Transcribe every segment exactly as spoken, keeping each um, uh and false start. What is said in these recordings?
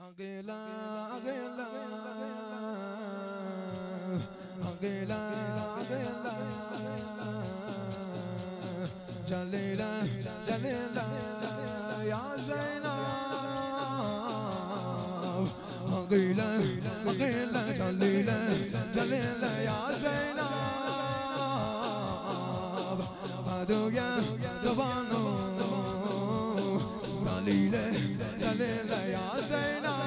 عقيلة عقيلة عقيلة عقيلة جليلة جليلة يا زينب عقيلة عقيلة جليلة جليلة يا زينب هدويا زبانو زليلة زليلة يا زينب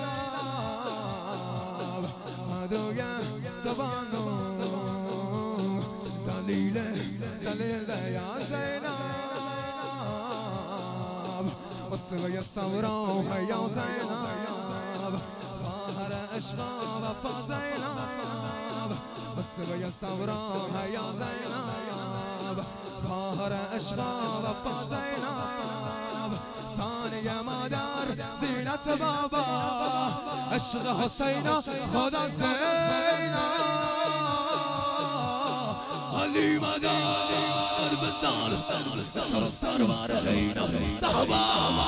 هدويا زبانو زليلة زليلة يا زينب والصغير الصورة يا زينب خاهر أشغال وفا زينب والصغير الصورة يا زينب خاهر أشغال وفا زينب ثانية مادر زينة بابا عشق حسينة خدا زينب علی مدار بزال سر سروار زینب دهبا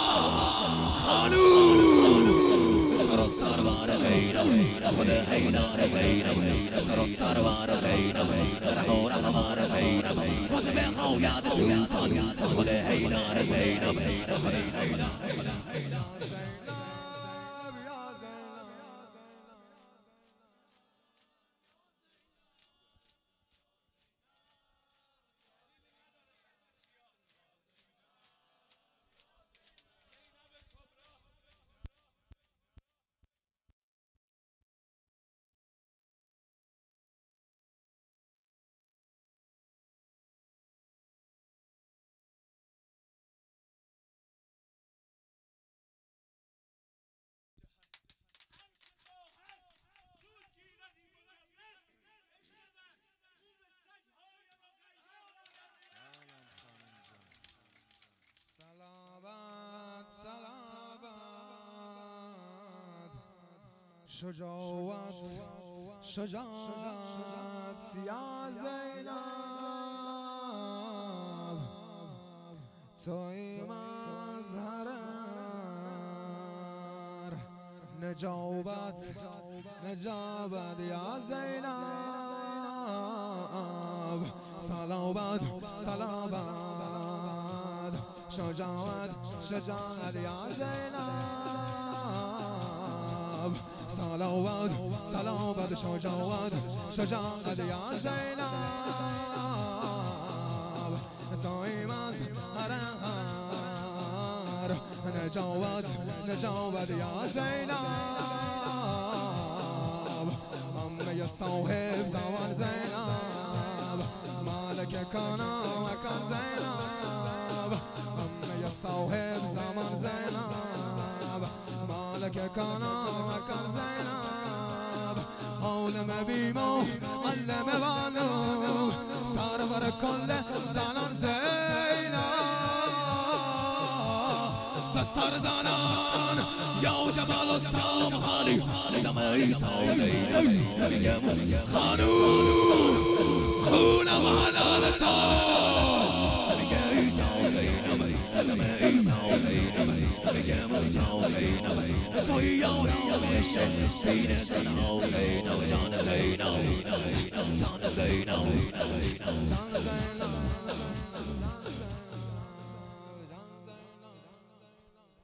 خانوم سر سروار زینب خود حیدر زینب سر سروار زینب رهو رهوار زینب خود به قویت توفان خود حیدر زینب خود حیدر شجاعت شجاعت یا زینب توی مظهر نجابت نجابت یا زینب صلوات صلوات شجاعت شجاعت یا زینب صلوات صلوات شجاعت شجاعت یا زینب توی مظهر نجابت نجابت یا زینب امی صاحب زمان زینب مالک کانا و کان زینب امی صاحب زمان زینب مالک کانا و کان زینب عالم بیمو علم بانو سرور کل زنان زینب بسر زنان یا جبل استام خالی دم ایسا زینب خانوم خونم حلالتا ایسا زینب دم ایسا زینب بگم ایسا زینب توی یاری میشه سینه زنم زینب جان زینب جان زینب جان زینب